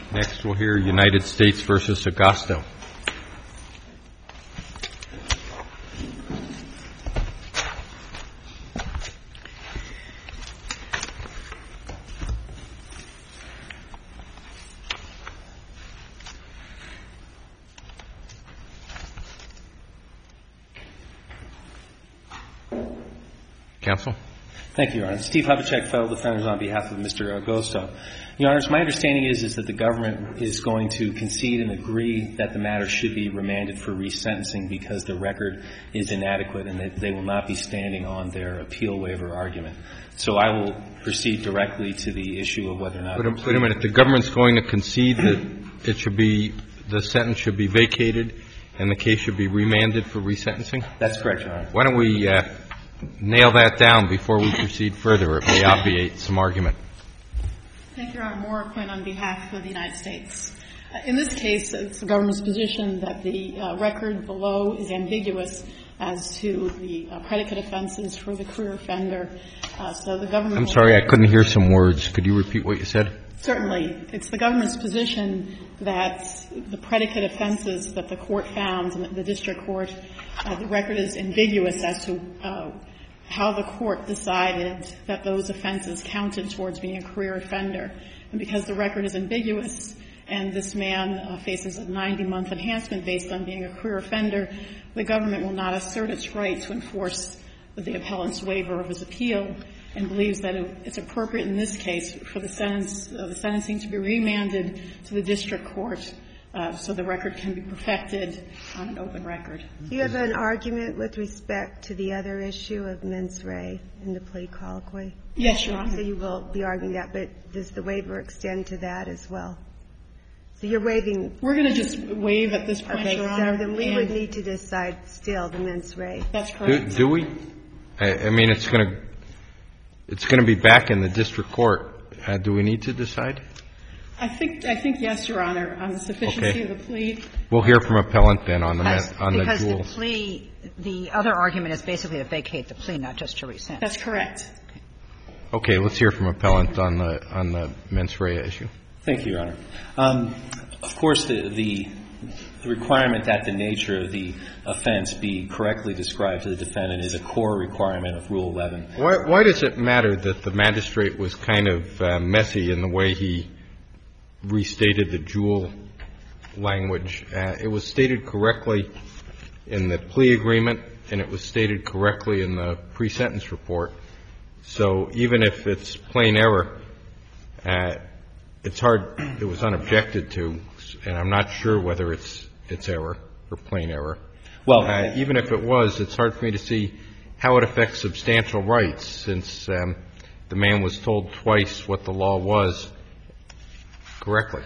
Next we'll hear United States v. Agosto. Counsel. Thank you, Your Honor. Steve Hubachek, Federal Defenders, on behalf of Mr. Agosto. Your Honor, my understanding is that the government is going to concede and agree that the matter should be remanded for resentencing because the record is inadequate and that they will not be standing on their appeal waiver argument. So I will proceed directly to the issue of whether or not. Wait a minute. The government's going to concede that it should be, the sentence should be vacated and the case should be remanded for resentencing? That's correct, Your Honor. Why don't we nail that down before we proceed further? It may obviate some argument. Thank you, Your Honor. Maura Quinn on behalf of the United States. In this case, it's the government's position that the record below is ambiguous as to the predicate offenses for the career offender. So the government. I'm sorry, I couldn't hear some words. Could you repeat what you said? Certainly. It's the government's position that the predicate offenses that the court found, the district court, the record is ambiguous as to how the court decided that those offenses counted towards being a career offender. And because the record is ambiguous and this man faces a 90-month enhancement based on being a career offender, the government will not assert its right to enforce the appellant's waiver of his appeal and believes that it's appropriate in this case for the sentencing to be remanded to the district court so the record can be perfected on an open record. Do you have an argument with respect to the other issue of mens rea in the plea colloquy? Yes, Your Honor. So you will be arguing that, but does the waiver extend to that as well? So you're waiving. We're going to just waive at this point, Your Honor. So then we would need to decide still the mens rea. That's correct. Do we? I mean, it's going to be back in the district court. Do we need to decide? I think yes, Your Honor, on the sufficiency of the plea. We'll hear from appellant then on the dual. Because the plea, the other argument is basically to vacate the plea, not just to rescind. That's correct. Okay, let's hear from appellant on the mens rea issue. Thank you, Your Honor. Of course, the requirement that the nature of the offense be correctly described to the defendant is a core requirement of Rule 11. Why does it matter that the magistrate was kind of messy in the way he restated the dual language? It was stated correctly in the plea agreement, and it was stated correctly in the pre-sentence report. So even if it's plain error, it's hard. It was unobjected to, and I'm not sure whether it's error or plain error. Well, even if it was, it's hard for me to see how it affects substantial rights, since the man was told twice what the law was correctly.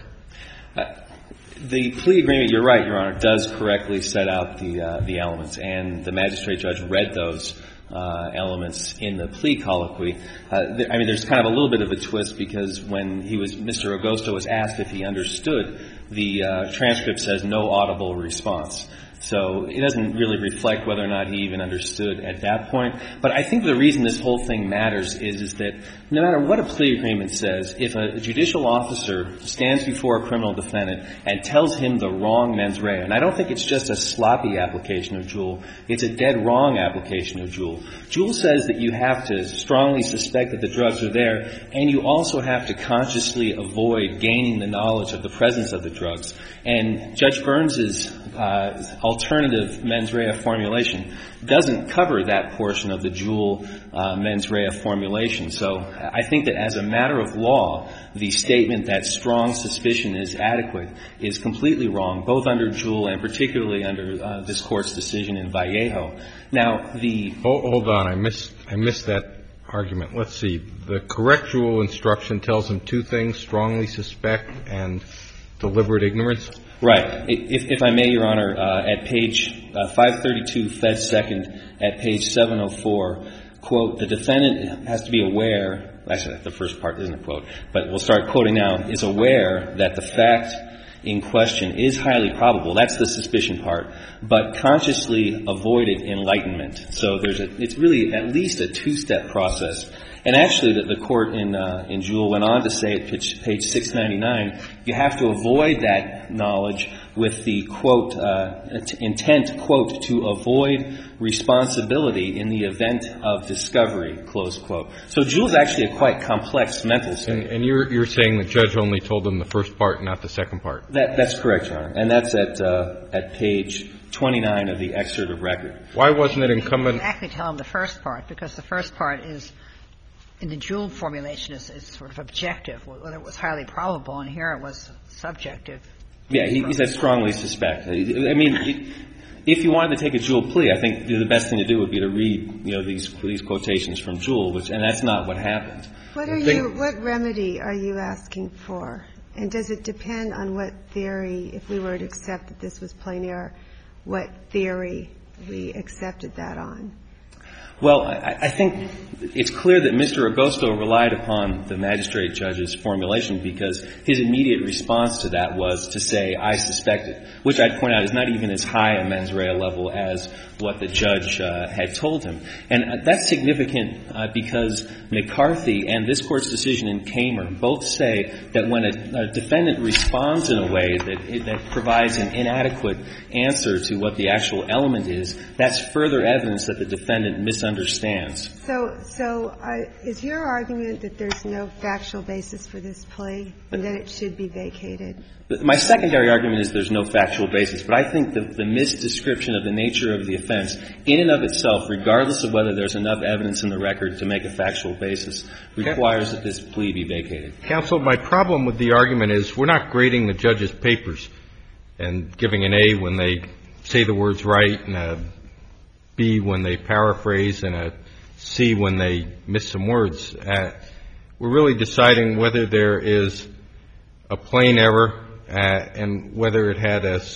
The plea agreement, you're right, Your Honor, does correctly set out the elements, and the magistrate judge read those elements in the plea colloquy. I mean, there's kind of a little bit of a twist, because when Mr. Agosto was asked if he understood, the transcript says no audible response. So it doesn't really reflect whether or not he even understood at that point. But I think the reason this whole thing matters is that no matter what a plea agreement says, if a judicial officer stands before a criminal defendant and tells him the wrong mens rea, and I don't think it's just a sloppy application of Juul, it's a dead wrong application of Juul. Juul says that you have to strongly suspect that the drugs are there, and you also have to consciously avoid gaining the knowledge of the presence of the drugs. And Judge Burns's alternative mens rea formulation doesn't cover that portion of the Juul mens rea formulation. So I think that as a matter of law, the statement that strong suspicion is adequate is completely wrong, both under Juul and particularly under this Court's decision in Vallejo. Now, Hold on. I missed that argument. Let's see. The correct Juul instruction tells him two things: strongly suspect and deliberate ignorance. Right. If I may, Your Honor, at page 532, Fed Second, at page 704, quote, the defendant has to be aware, actually the first part isn't a quote, but we'll start quoting now, is aware that the fact in question is highly probable. That's the suspicion part, but consciously avoided enlightenment. So it's really at least a two-step process. And actually, the court in Jewell went on to say at page 699, you have to avoid that knowledge with the, quote, intent, quote, to avoid responsibility in the event of discovery, close quote. So Jewell's actually a quite complex mental state. And you're saying the judge only told them the first part, not the second part? That's correct, Your Honor. And that's at page 29 of the excerpt of record. Why wasn't it incumbent? Exactly tell him the first part, because the first part is, in the Jewell formulation, is sort of objective, whether it was highly probable, and here it was subjective. Yeah, he said strongly suspect. I mean, if you wanted to take a Jewell plea, I think the best thing to do would be to read, these quotations from Jewell, and that's not what happened. What remedy are you asking for? And does it depend on what theory, if we were to accept that this was plain error, what theory we accepted that on? Well, I think it's clear that Mr. Agosto relied upon the magistrate judge's formulation because his immediate response to that was to say, I suspected, which I'd point out is not even as high a mens rea level as what the judge had told him. And that's significant because McCarthy and this Court's decision in Kamer both say that when a defendant responds in a way that provides an inadequate answer to what the actual element is, that's further evidence that the defendant misunderstands. So is your argument that there's no factual basis for this plea and that it should be vacated? My secondary argument is there's no factual basis, but I think the misdescription of the nature of the offense in and of itself, regardless of whether there's enough evidence in the record to make a factual basis, requires that this plea be vacated. Counsel, my problem with the argument is we're not grading the judge's papers and giving an A when they say the words right and a B when they paraphrase and a C when they miss some words. We're really deciding whether there is a plain error and whether it had it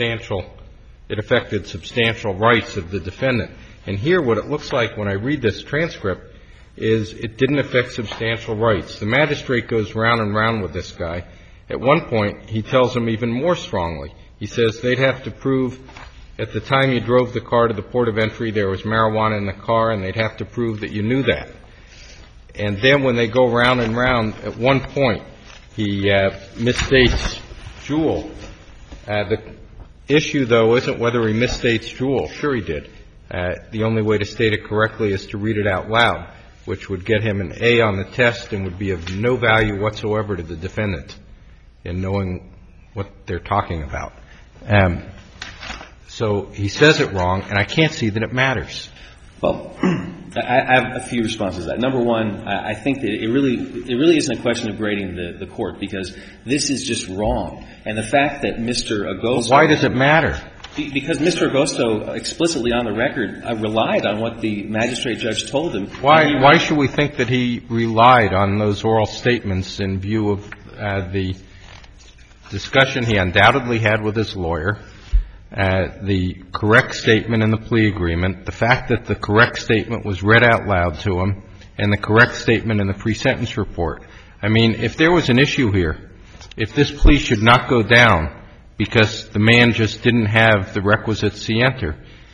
affected substantial rights of the defendant. And here what it looks like when I read this transcript is it didn't affect substantial rights. The magistrate goes round and round with this guy. At one point, he tells him even more strongly. He says they'd have to prove at the time you drove the car to the port of entry there was marijuana in the car, and they'd have to prove that you knew that. And then when they go round and round, at one point, he misstates Jewell. The issue, though, isn't whether he misstates Jewell. Sure he did. The only way to state it correctly is to read it out loud, which would get him an A on the test and would be of no value whatsoever to the defendant in knowing what they're talking about. So he says it wrong, and I can't see that it matters. Well, I have a few responses to that. Number one, I think that it really isn't a question of grading the court because this is just wrong. And the fact that Mr. Agosto... Why does it matter? Because Mr. Agosto explicitly on the record relied on what the magistrate judge told him. Why should we think that he relied on those oral statements in view of the discussion he undoubtedly had with his lawyer, the correct statement in the plea agreement, the fact that the correct statement was read out loud to him, and the correct statement in the pre-sentence report? I mean, if there was an issue here, if this plea should not go down because the man just didn't have the requisite scienter,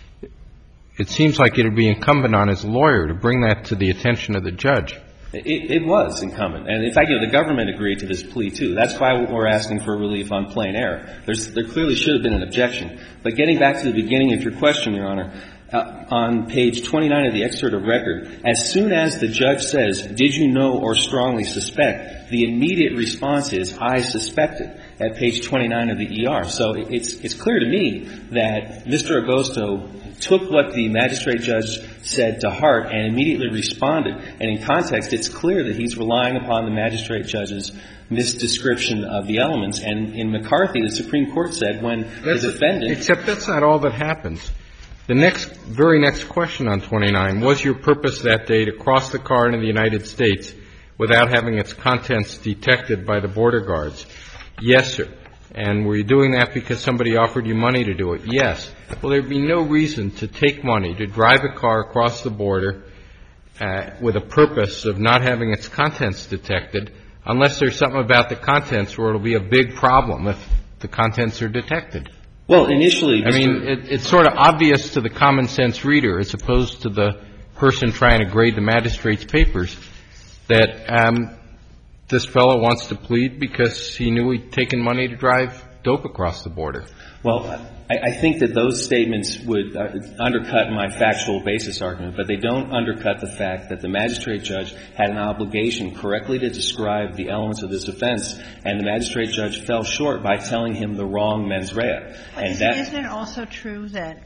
it seems like it would be incumbent on his lawyer to bring that to the attention of the judge. It was incumbent. And in fact, the government agreed to this plea, too. That's why we're asking for relief on plain error. There clearly should have been an objection. But getting back to the beginning of your question, Your Honor, on page 29 of the excerpt of record, as soon as the judge says, did you know or strongly suspect, the immediate response is, I suspected, at page 29 of the ER. So it's clear to me that Mr. Agosto took what the magistrate judge said to heart and immediately responded. And in context, it's clear that he's relying upon the magistrate judge's misdescription of the elements. And in McCarthy, the Supreme Court said when the defendant... Except that's not all that happens. The very next question on 29, was your purpose that day to cross the car into the United States without having its contents detected by the border guards? Yes, sir. And were you doing that because somebody offered you money to do it? Yes. Well, there'd be no reason to take money to drive a car across the border with a purpose of not having its contents detected unless there's something about the contents where it'll be a big problem if the contents are detected. Well, initially... I mean, it's sort of obvious to the common sense reader as opposed to the person trying to grade the magistrate's papers that this fellow wants to plead because he knew he'd taken money to drive dope across the border? Well, I think that those statements would undercut my factual basis argument, but they don't undercut the fact that the magistrate judge had an obligation correctly to describe the elements of this offense, and the magistrate judge fell short by telling him the wrong mens rea. And isn't it also true that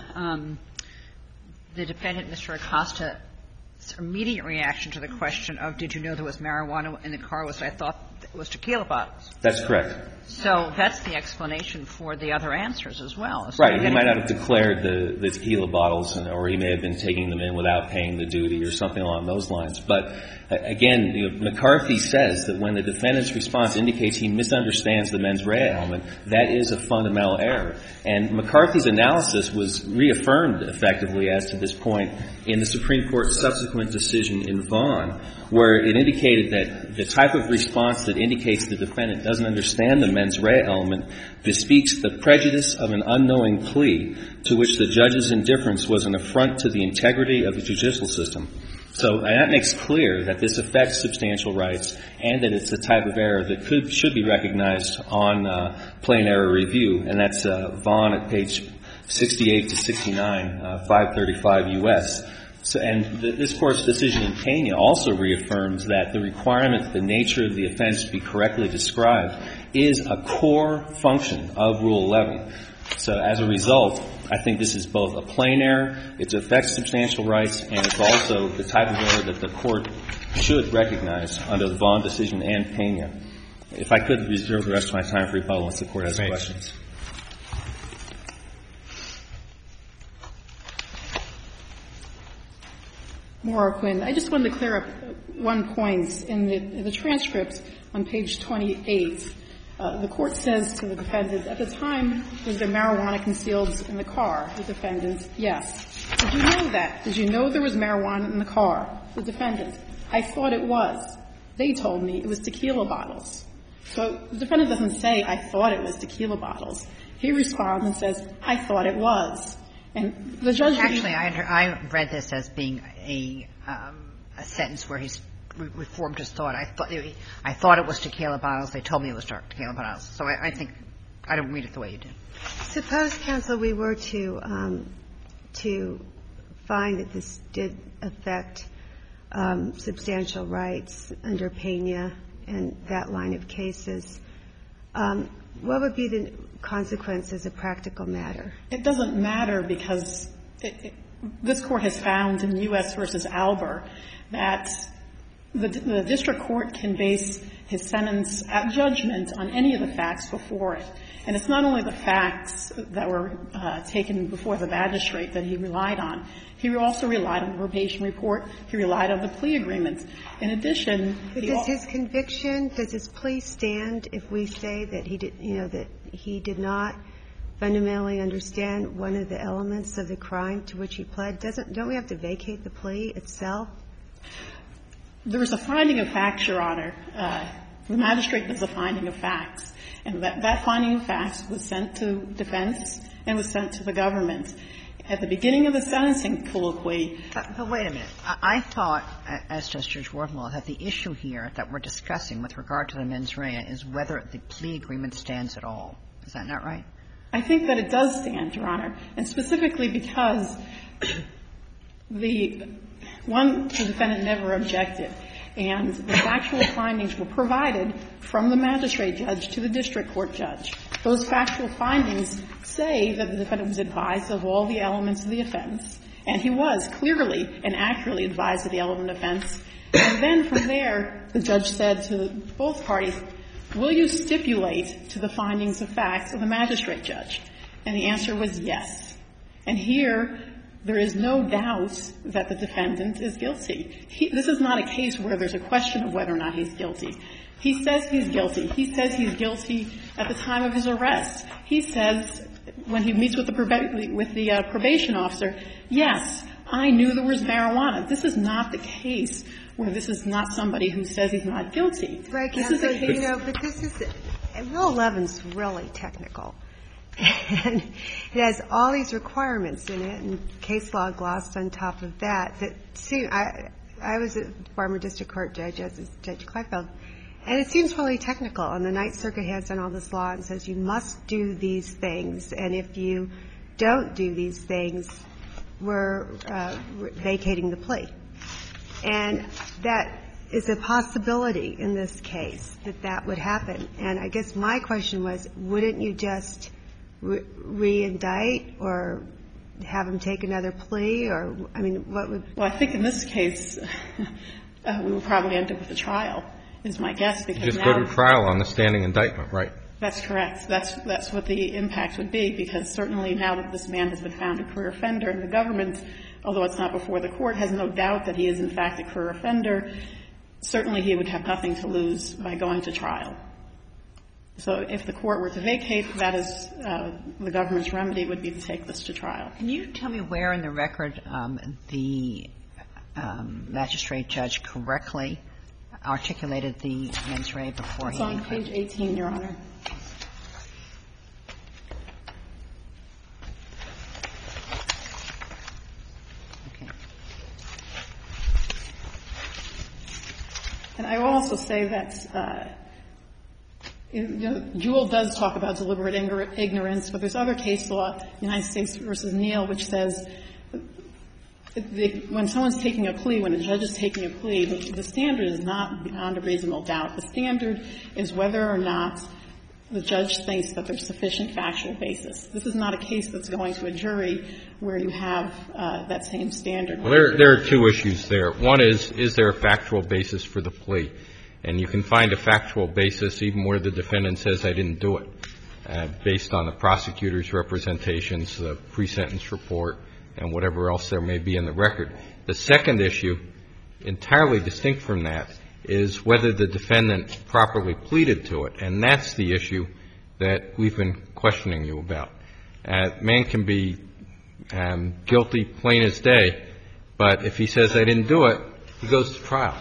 the defendant, Mr. Acosta's immediate reaction to the question of did you know there was marijuana in the car was, I thought it was tequila bottles? That's correct. So that's the explanation for the other answers as well. So right. He might not have declared the tequila bottles, or he may have been taking them in without paying the duty or something along those lines. But, again, McCarthy says that when the defendant's response indicates he misunderstands the mens rea element, that is a fundamental error. And McCarthy's analysis was reaffirmed effectively as to this point in the Supreme Court's subsequent decision in Vaughn, where it indicated that the type of response that indicates the defendant doesn't understand the mens rea element bespeaks the prejudice of an unknowing plea to which the judge's indifference was an affront to the integrity of the judicial system. So that makes clear that this affects substantial rights and that it's the type of error that should be recognized on plain error review, and that's Vaughn at page 68 to 69, 535 U.S. So, and this Court's decision in Pena also reaffirms that the requirement that the nature of the offense be correctly described is a core function of Rule 11. So as a result, I think this is both a plain error, it affects substantial rights, and it's also the type of error that the Court should recognize under the Vaughn decision and Pena. If I could reserve the rest of my time for rebuttal unless the Court has questions. Maura Quinn. I just wanted to clear up one point. In the transcript on page 28, the Court says to the defendant, at the time, was there marijuana concealed in the car? The defendant, yes. Did you know that? Did you know there was marijuana in the car? The defendant, I thought it was. They told me it was tequila bottles. So the defendant doesn't say, I thought it was tequila bottles. He responds and says, I thought it was. And the judge actually, I read this as being a sentence where he's reformed his thought. I thought it was tequila bottles. They told me it was tequila bottles. So I think I don't read it the way you did. Suppose, counsel, we were to find that this did affect substantial rights under Pena and that line of cases. What would be the consequence as a practical matter? It doesn't matter because this Court has found in U.S. v. Albert that the district court can base his sentence at judgment on any of the facts before it. And it's not only the facts that were taken before the magistrate that he relied on. He also relied on the probation report. He relied on the plea agreement. In addition, does his conviction, does his plea stand if we say that he did, that he did not fundamentally understand one of the elements of the crime to which he pled? Don't we have to vacate the plea itself? There was a finding of facts, Your Honor. The magistrate does a finding of facts. And that finding of facts was sent to defense and was sent to the government. At the beginning of the sentencing colloquy. But wait a minute. I thought, as does Judge Wardlaw, that the issue here that we're discussing with regard to the mens rea is whether the plea agreement stands at all. Is that not right? I think that it does stand, Your Honor, and specifically because the defendant never objected, and the factual findings were provided from the magistrate judge to the district court judge. Those factual findings say that the defendant was advised of all the elements of the offense, and he was clearly and accurately advised of the element of offense. And then from there, the judge said to both parties, will you stipulate to the findings of facts of the magistrate judge? And the answer was yes. And here, there is no doubt that the defendant is guilty. This is not a case where there's a question of whether or not he's guilty. He says he's guilty. He says he's guilty at the time of his arrest. He says, when he meets with the probation officer, yes, I knew there was marijuana. This is not the case where this is not somebody who says he's not guilty. Right, this is a case. But this is Rule 11's really technical. And it has all these requirements in it, and case law glossed on top of that. I was a former district court judge, as is Judge Kleinfeld, and it seems really technical. And the Ninth Circuit has done all this law and says you must do these things, and if you don't do these things, we're vacating the plea. And that is a possibility in this case that that would happen. And I guess my question was, wouldn't you just re-indict or have him take another plea? Or, I mean, what would... Well, I think in this case, we would probably end up with a trial, is my guess. Because just go to trial on the standing indictment, right? That's correct. That's what the impact would be, because certainly now that this man has been found a career offender, and the government, although it's not before the court, has no doubt that he is in fact a career offender, certainly he would have nothing to lose by going to trial. So if the court were to vacate, that is the government's remedy would be to take this to trial. Can you tell me where in the record the magistrate judge correctly articulated the mens rea before he... It's on page 18, Your Honor. Okay. And I will also say that Jewell does talk about deliberate ignorance, but there's other case law, United States v. Neal, which says when someone's taking a plea, when a judge is taking a plea, the standard is not beyond a reasonable doubt. The standard is whether or not the judge thinks that there's sufficient factual basis. This is not a case that's going to a jury where you have that same standard. Well, there are two issues there. One is there a factual basis for the plea? And you can find a factual basis even where the defendant says, I didn't do it, based on the prosecutor's representations, the pre-sentence report, and whatever else there may be in the record. The second issue, entirely distinct from that, is whether the defendant properly pleaded to it. And that's the issue that we've been questioning you about. Man can be guilty plain as day, but if he says, I didn't do it, he goes to trial.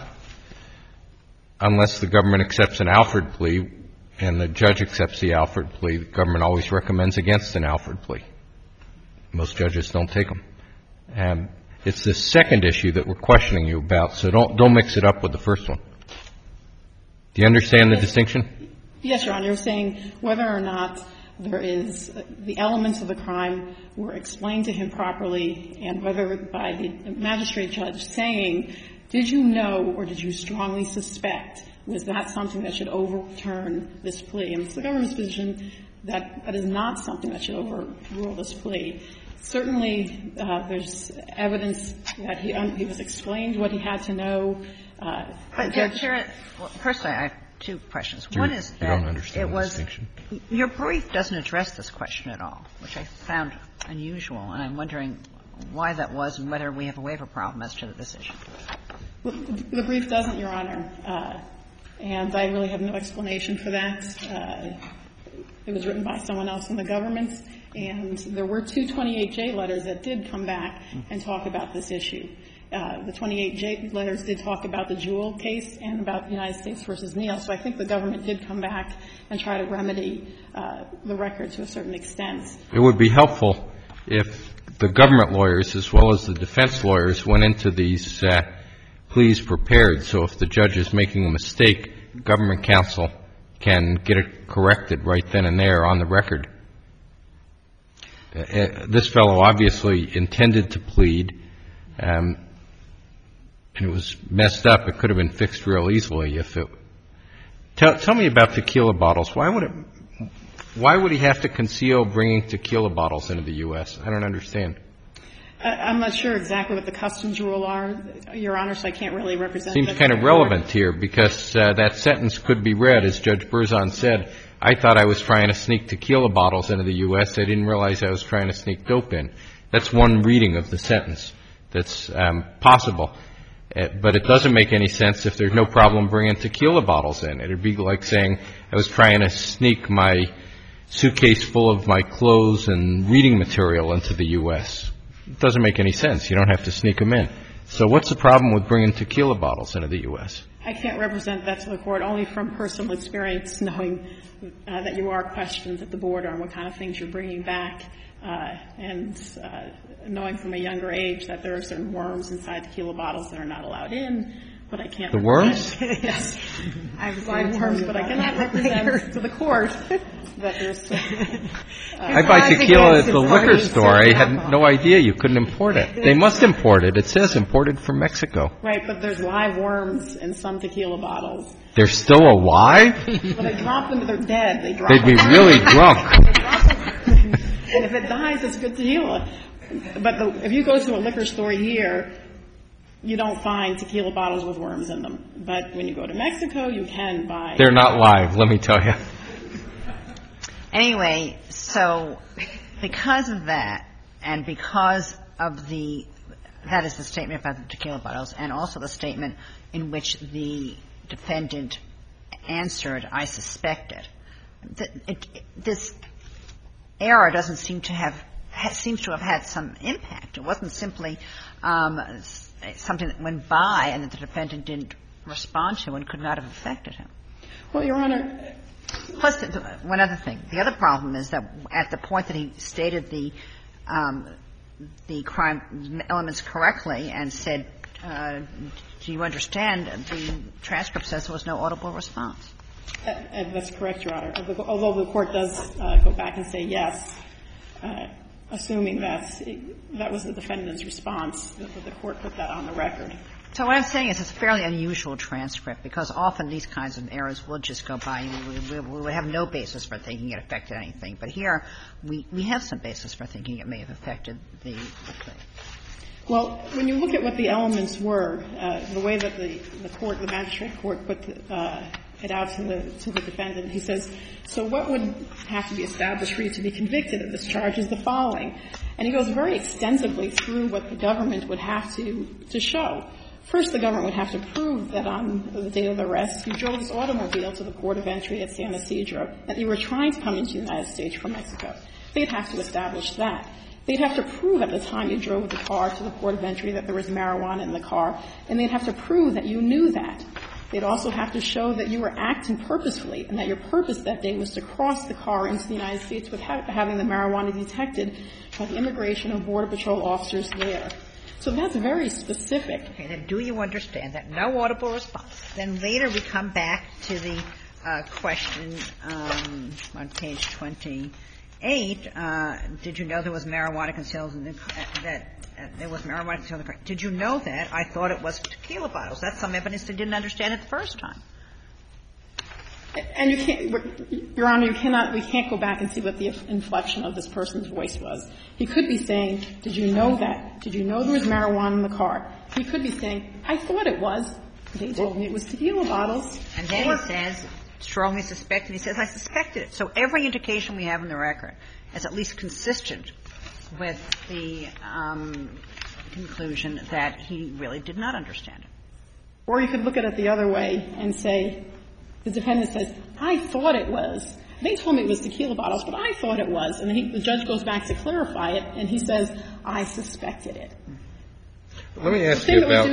Unless the government accepts an Alford plea and the judge accepts the Alford plea, the government always recommends against an Alford plea. Most judges don't take them. It's the second issue that we're questioning you about, so don't mix it up with the first one. Do you understand the distinction? Yes, Your Honor. You're saying whether or not there is the elements of the crime were explained to him properly, and whether by the magistrate judge saying, did you know or did you strongly suspect, was that something that should overturn this plea? And it's the government's position that that is not something that should overrule this plea. Certainly, there's evidence that he was explained what he had to know. But first, I have two questions. One is that it was your brief doesn't address this question at all, which I found unusual, and I'm wondering why that was and whether we have a waiver problem as to this issue. Well, the brief doesn't, Your Honor, and I really have no explanation for that. It was written by someone else in the government, and there were two 28J letters that did come back and talk about this issue. The 28J letters did talk about the Jewell case and about the United States versus Neal, so I think the government did come back and try to remedy the record to a certain extent. It would be helpful if the government lawyers as well as the defense lawyers went into these pleas prepared, so if the judge is making a mistake, government counsel can get it corrected right then and there on the record. This fellow obviously intended to plead, and it was messed up. It could have been fixed real easily if it... Tell me about tequila bottles. Why would he have to conceal bringing tequila bottles into the U.S.? I don't understand. I'm not sure exactly what the customs rule are, Your Honor, so I can't really represent that. Seems kind of relevant here because that sentence could be read, as Judge Berzon said, I thought I was trying to sneak tequila bottles into the U.S. I didn't realize I was trying to sneak dope in. That's one reading of the sentence that's possible. But it doesn't make any sense if there's no problem bringing tequila bottles in. It would be like saying I was trying to sneak my suitcase full of my clothes and reading material into the U.S. It doesn't make any sense. You don't have to sneak them in. So what's the problem with bringing tequila bottles into the U.S.? I can't represent that to the Court, only from personal experience, knowing that you are questioned at the border on what kind of things you're bringing back, and knowing from a younger age that there are certain worms inside tequila bottles that are not allowed in, but I can't. The worms? Yes. I was live worms, but I cannot represent to the Court that there's. I buy tequila at the liquor store. I had no idea you couldn't import it. They must import it. It says imported from Mexico. Right, but there's live worms in some tequila bottles. They're still alive? Well, they drop them, they're dead. They drop They'd be them. really drunk. And if it dies, it's good tequila. But if you go to a liquor store here, you don't find tequila bottles with worms in them. But when you go to Mexico, you can buy. They're not live, let me tell you. Anyway, so because of that, and because of that is the statement about the tequila bottles, and also the statement in which the defendant answered, I suspect it. This error doesn't seems to have had some impact. It wasn't simply something that went by and that the defendant didn't respond to and could not have affected him. Well, Your Honor. Plus, one other thing. The other problem is that at the point that he stated the crime elements correctly and said, do you understand, the transcript says there was no audible response. That's correct, Your Honor. Although the Court does go back and say yes, assuming that was the defendant's response, that the Court put that on the record. So what I'm saying is it's a fairly unusual transcript because often these kinds of errors will just go by and we would have no basis for thinking it affected anything. But here we have some basis for thinking it may have affected the plea. Well, when you look at what the elements were, the way that the magistrate court put it out to the defendant, he says, so what would have to be established for you to be convicted of this charge is the following. And he goes very extensively through what the government would have to show. First, the government would have to prove that on the date of the arrest, you drove this automobile to the port of entry at San Ysidro, that you were trying to come into the United States from Mexico. They'd have to establish that. They'd have to prove at the time you drove the car to the port of entry that there was marijuana in the car, and they'd have to prove that you knew that. They'd also have to show that you were acting purposefully and that your purpose that day was to cross the car into the United States with having the marijuana detected by the Immigration and Border Patrol officers there. So that's very specific. Okay. Then do you understand that? No audible response. Then later we come back to the question on page 28. Did you know there was marijuana concealed in the there was marijuana concealed in the car? Did you know that? I thought it was tequila bottles. That's some evidence they didn't understand it the first time. And you can't, Your Honor, we can't go back and see what the inflection of this person's voice was. He could be saying, did you know that? Did you know there was marijuana in the car? He could be saying, I thought it was. They told me it was tequila bottles. And then he says, strongly suspected. He says, I suspected it. So every indication we have in the record is at least consistent with the conclusion that he really did not understand it. Or you could look at it the other way and say, the defendant says, I thought it was. They told me it was tequila bottles, but I thought it was. And the judge goes back to clarify it, and he says, I suspected it. Let me ask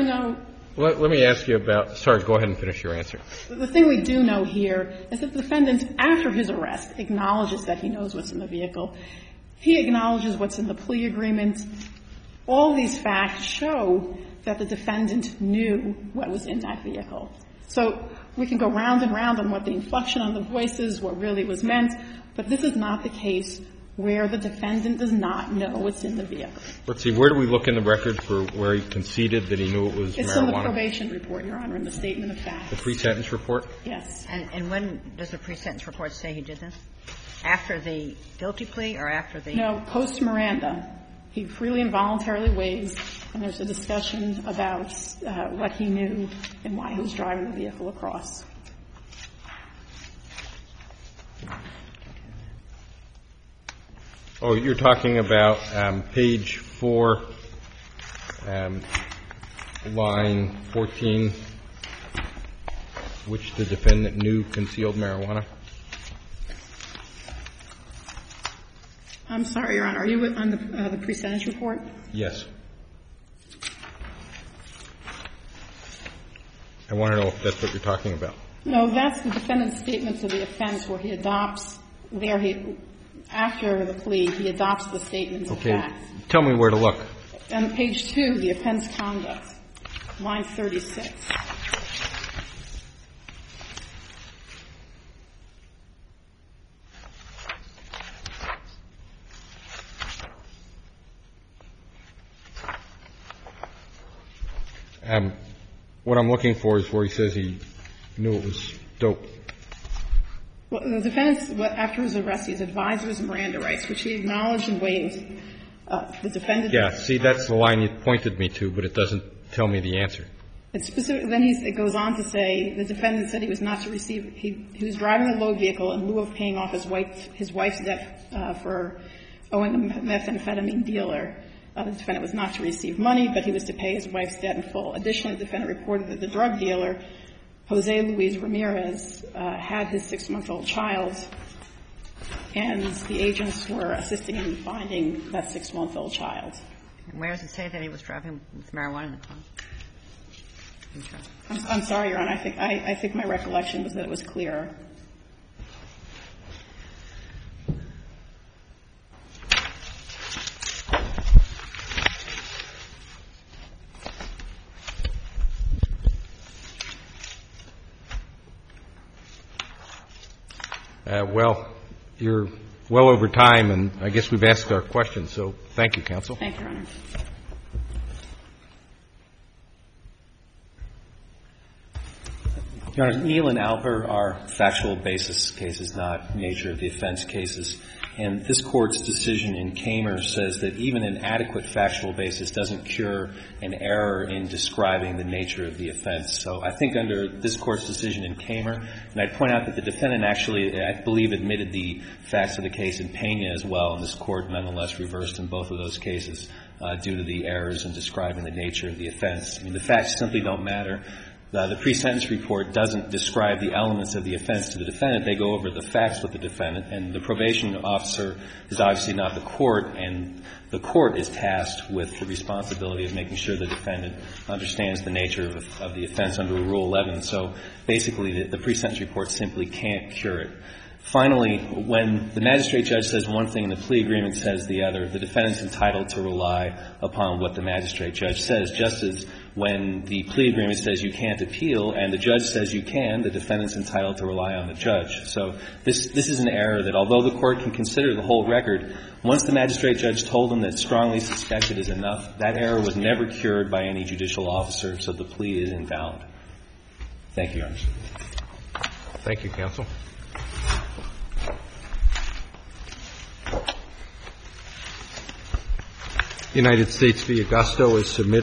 you about. Sorry, go ahead and finish your answer. The thing we do know here is that the defendant, after his arrest, acknowledges that he knows what's in the vehicle. He acknowledges what's in the plea agreement. All these facts show that the defendant knew what was in that vehicle. So we can go round and round on what the inflection on the voice is, what really was meant, but this is not the case where the defendant does not know what's in the vehicle. Let's see. Where do we look in the record for where he conceded that he knew it was marijuana? It's in the probation report, Your Honor, in the statement of facts. The pre-sentence report? Yes. And when does the pre-sentence report say he did this? After the guilty plea or after the? No, post-Miranda. He freely and voluntarily waives, and there's a discussion about what he knew and why he was driving the vehicle across. Oh, you're talking about page 4, line 14, which the defendant knew concealed marijuana? I'm sorry, Your Honor. Are you on the pre-sentence report? Yes. I want to know if that's what you're talking about. No, that's the defendant's statements of the offense where he adopts after the plea, he adopts the statements of fact. Tell me where to look. On page 2, the offense conduct, line 36. What I'm looking for is where he says he knew it was dope. Well, the defendant's, after his arrest, he's advised of his Miranda rights, which he acknowledged and waived. The defendant. Yeah, see, that's the line you pointed me to, but it doesn't tell me the answer. It's specific. Then it goes on to say the defendant said he was not to receive. He was driving a load vehicle in lieu of paying off his wife's debt for owing a methamphetamine dealer. The defendant was not to receive money, but he was to pay his wife's debt in full. Additionally, the defendant reported that the drug dealer, Jose Luis Ramirez, had his 6-month-old child, and the agents were assisting him in finding that 6-month-old child. Where does it say that he was driving with marijuana in the car? I'm sorry, Your Honor. I think my recollection was that it was clearer. Well, you're well over time, and I guess we've asked our questions, so thank you, counsel. Thank you, Your Honor. Your Honor, Neal and Alper are factual basis cases, not nature of the offense cases. And this Court's decision in Kamer says that even an adequate factual basis doesn't cure an error in describing the nature of the offense. So I think under this Court's decision in Kamer, and I'd point out that the defendant actually, I believe, admitted the facts of the case in Pena as well, and this Court nonetheless reversed in both of those cases due to the errors in describing the nature of the offense. I mean, the facts simply don't matter. The pre-sentence report doesn't describe the elements of the offense to the defendant. They go over the facts with the defendant, and the probation officer is obviously not the court, and the court is tasked with the responsibility of making sure the defendant understands the nature of the offense under Rule 11. So basically, the pre-sentence report simply can't cure it. Finally, when the magistrate judge says one thing and the plea agreement says the other, the defendant's entitled to rely upon what the magistrate judge says, just as when the plea agreement says you can't appeal and the judge says you can, the defendant's entitled to rely on the judge. So this is an error that, although the court can consider the whole record, once the magistrate judge told him that strongly suspected is enough, that error was never cured by any judicial officer, so the plea is invalid. Thank you, Your Honor. Thank you, counsel. United States v. Augusto is submitted.